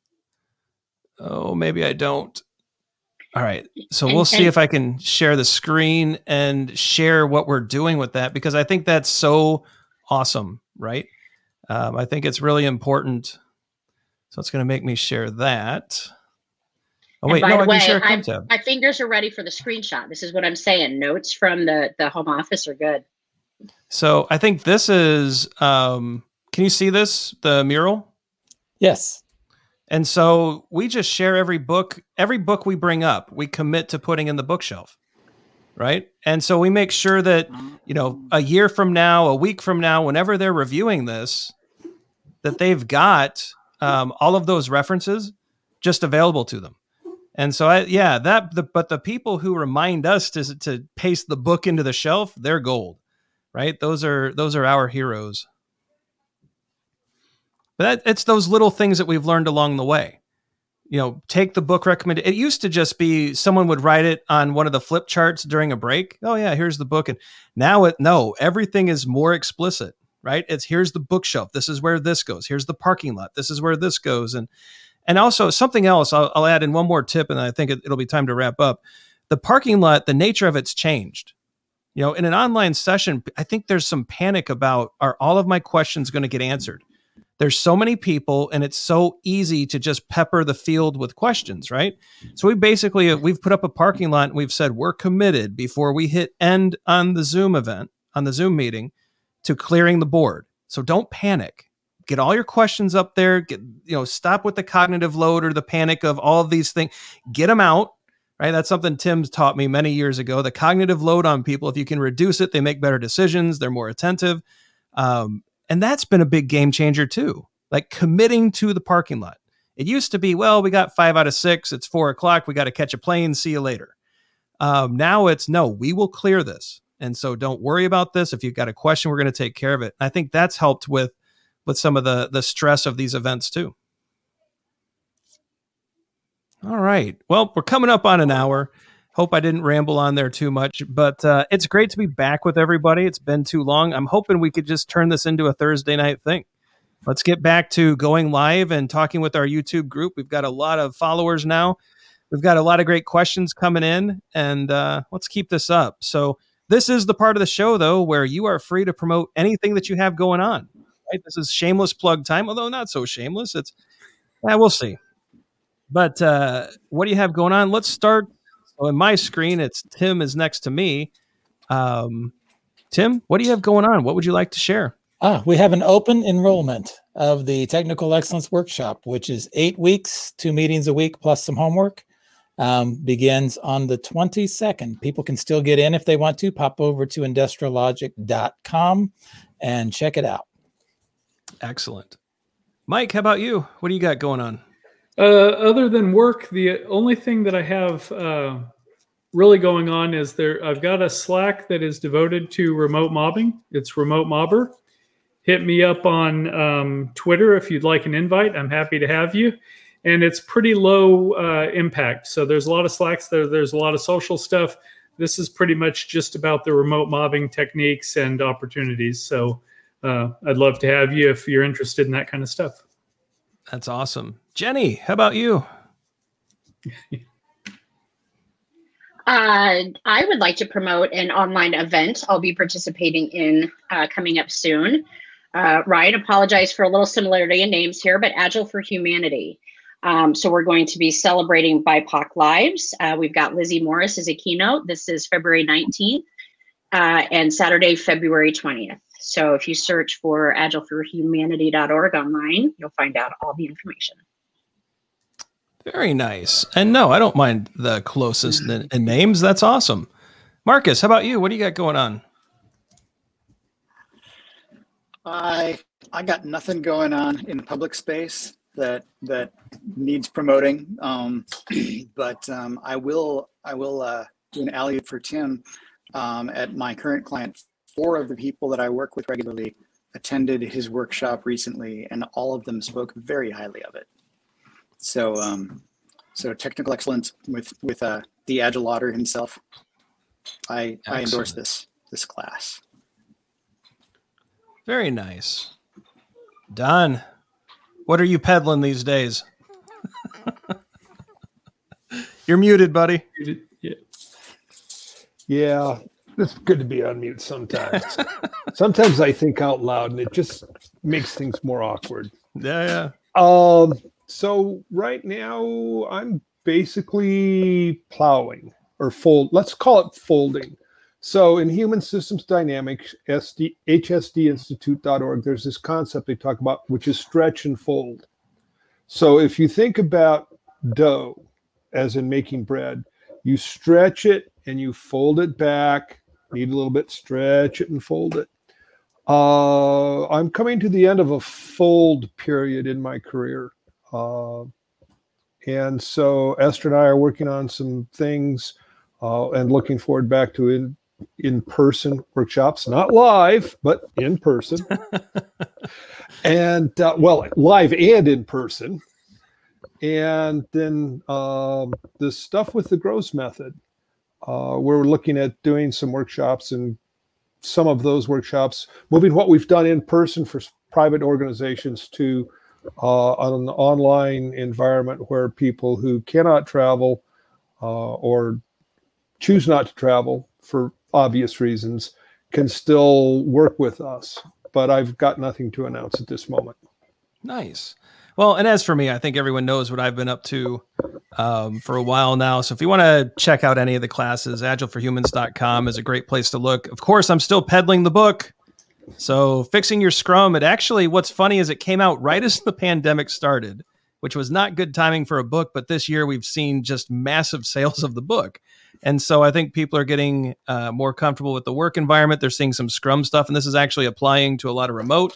Oh, maybe I don't. All right, so we'll see if I can share the screen and share what we're doing with that, because I think that's so awesome, right? Um, I think it's really important. So it's going to make me share that. Oh, wait, by no, the I way, can share a I'm, tab. my fingers are ready for the screenshot. This is what I'm saying. Notes from the, the home office are good. So I think this is... Um, can you see this, the mural? Yes. And so we just share every book, every book we bring up, we commit to putting in the bookshelf, right? And so we make sure that, you know, a year from now, a week from now, whenever they're reviewing this, that they've got um, all of those references just available to them. And so, I, yeah, that, the, but the people who remind us to, to paste the book into the shelf, they're gold, right? Those are, those are our heroes. But that, it's those little things that we've learned along the way. You know, take the book recommendation. It used to just be someone would write it on one of the flip charts during a break. Oh yeah, here's the book. And now it, no, everything is more explicit, right? It's here's the bookshelf. This is where this goes. Here's the parking lot. This is where this goes. And, and also something else I'll, I'll add in one more tip, and I think it, it'll be time to wrap up. The parking lot, the nature of it's changed. You know, in an online session, I think there's some panic about, are all of my questions going to get answered? There's so many people, and it's so easy to just pepper the field with questions, right? So we basically, we've put up a parking lot, and we've said we're committed before we hit end on the Zoom event, on the Zoom meeting, to clearing the board. So don't panic. Get all your questions up there. Get, you know, stop with the cognitive load or the panic of all of these things. Get them out, right? That's something Tim's taught me many years ago. The cognitive load on people, if you can reduce it, they make better decisions. They're more attentive. Um, And that's been a big game changer too. Like committing to the parking lot. It used to be, well, we got five out of six. It's four o'clock. We got to catch a plane. See you later. Um, now it's no, we will clear this. And so don't worry about this. If you've got a question, we're going to take care of it. I think that's helped with, with some of the, the stress of these events too. All right. Well, we're coming up on an hour. Hope I didn't ramble on there too much, but uh, it's great to be back with everybody. It's been too long. I'm hoping we could just turn this into a Thursday night thing. Let's get back to going live and talking with our YouTube group. We've got a lot of followers now. We've got a lot of great questions coming in, and uh, let's keep this up. So this is the part of the show, though, where you are free to promote anything that you have going on. Right? This is shameless plug time, although not so shameless. It's, yeah, we'll see. But uh, what do you have going on? Let's start. So in my screen, it's Tim is next to me. Um, Tim, what do you have going on? What would you like to share? Ah, we have an open enrollment of the Technical Excellence Workshop, which is eight weeks, two meetings a week, plus some homework. Um, begins on the twenty-second. People can still get in if they want to. Pop over to industrial logic dot com and check it out. Excellent. Mike, how about you? What do you got going on? Uh, other than work, the only thing that I have uh, really going on is there. I've got a Slack that is devoted to remote mobbing. It's Remote Mobber. Hit me up on um, Twitter if you'd like an invite. I'm happy to have you. And it's pretty low uh, impact. So there's a lot of Slacks there. There's a lot of social stuff. This is pretty much just about the remote mobbing techniques and opportunities. So uh, I'd love to have you if you're interested in that kind of stuff. That's awesome. Jenny, how about you? Uh, I would like to promote an online event I'll be participating in uh, coming up soon. Uh, Ryan, apologize for a little similarity in names here, but Agile for Humanity. Um, so we're going to be celebrating B I P O C lives. Uh, we've got Lizzie Morris as a keynote. This is February nineteenth uh, and Saturday, February twentieth. So if you search for agile for humanity dot org online, you'll find out all the information. Very nice. And no, I don't mind the closest in, in names. That's awesome. Marcus, how about you? What do you got going on? I I got nothing going on in the public space that that needs promoting, um, but um, I will I will uh, do an alley-oop for Tim. Um, at my current client, four of the people that I work with regularly attended his workshop recently, and all of them spoke very highly of it. So, um, so technical excellence with with uh, the Agile Otter himself. I Excellent. I endorse this this class. Very nice. Don, what are you peddling these days? You're muted, buddy. Yeah. Yeah, it's good to be on mute sometimes. Sometimes I think out loud and it just makes things more awkward. Yeah, yeah. Um, so right now I'm basically plowing or fold. Let's call it folding. So in Human Systems Dynamics, H S D institute dot org, there's this concept they talk about, which is stretch and fold. So if you think about dough, as in making bread, you stretch it and you fold it back, need a little bit, stretch it and fold it. Uh, I'm coming to the end of a fold period in my career. Uh, and so Esther and I are working on some things uh, and looking forward back to in, in-person workshops, not live, but in person. and uh, well, live and in person. And then um, the stuff with the Gross method, uh, we're looking at doing some workshops, and some of those workshops, moving what we've done in person for private organizations to uh, an online environment where people who cannot travel uh, or choose not to travel for obvious reasons can still work with us. But I've got nothing to announce at this moment. Nice. Well, and as for me, I think everyone knows what I've been up to um, for a while now. So if you want to check out any of the classes, agile for humans dot com is a great place to look. Of course, I'm still peddling the book. So Fixing Your Scrum, it actually, what's funny is it came out right as the pandemic started, which was not good timing for a book. But this year we've seen just massive sales of the book. And so I think people are getting uh, more comfortable with the work environment. They're seeing some Scrum stuff, and this is actually applying to a lot of remote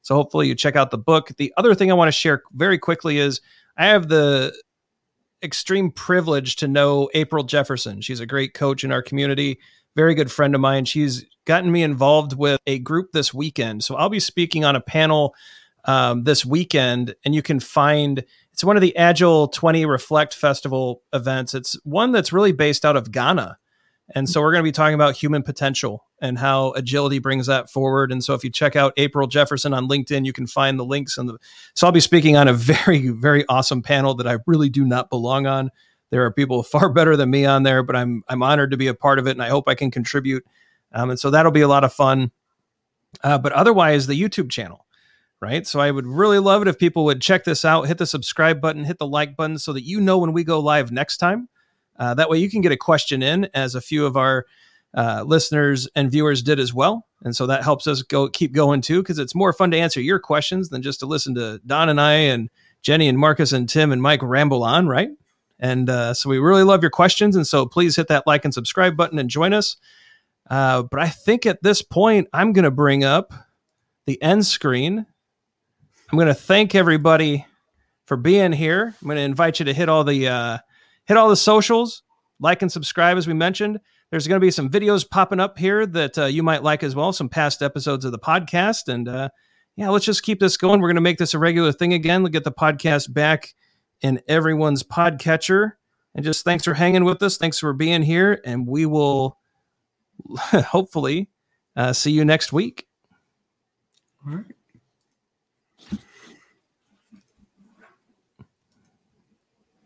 So hopefully you check out the book. The other thing I want to share very quickly is I have the extreme privilege to know April Jefferson. She's a great coach in our community, very good friend of mine. She's gotten me involved with a group this weekend. So I'll be speaking on a panel um, this weekend, and you can find, it's one of the Agile twenty Reflect Festival events. It's one that's really based out of Ghana. And so we're going to be talking about human potential and how agility brings that forward. And so if you check out April Jefferson on LinkedIn, you can find the links. And the, so I'll be speaking on a very, very awesome panel that I really do not belong on. There are people far better than me on there, but I'm I'm honored to be a part of it, and I hope I can contribute. Um, and so that'll be a lot of fun. Uh, but otherwise, the YouTube channel, right? So I would really love it if people would check this out, hit the subscribe button, hit the like button, so that you know when we go live next time. Uh, that way you can get a question in, as a few of our uh, listeners and viewers did as well. And so that helps us go keep going too, because it's more fun to answer your questions than just to listen to Don and I and Jenny and Marcus and Tim and Mike ramble on, right? And uh, so we really love your questions. And so please hit that like and subscribe button and join us. Uh, but I think at this point, I'm going to bring up the end screen. I'm going to thank everybody for being here. I'm going to invite you to hit all the uh, hit all the socials, like and subscribe, as we mentioned. There's going to be some videos popping up here that uh, you might like as well, some past episodes of the podcast. And uh, yeah, let's just keep this going. We're going to make this a regular thing again. We'll get the podcast back in everyone's podcatcher. And just thanks for hanging with us. Thanks for being here. And we will hopefully uh, see you next week. All right.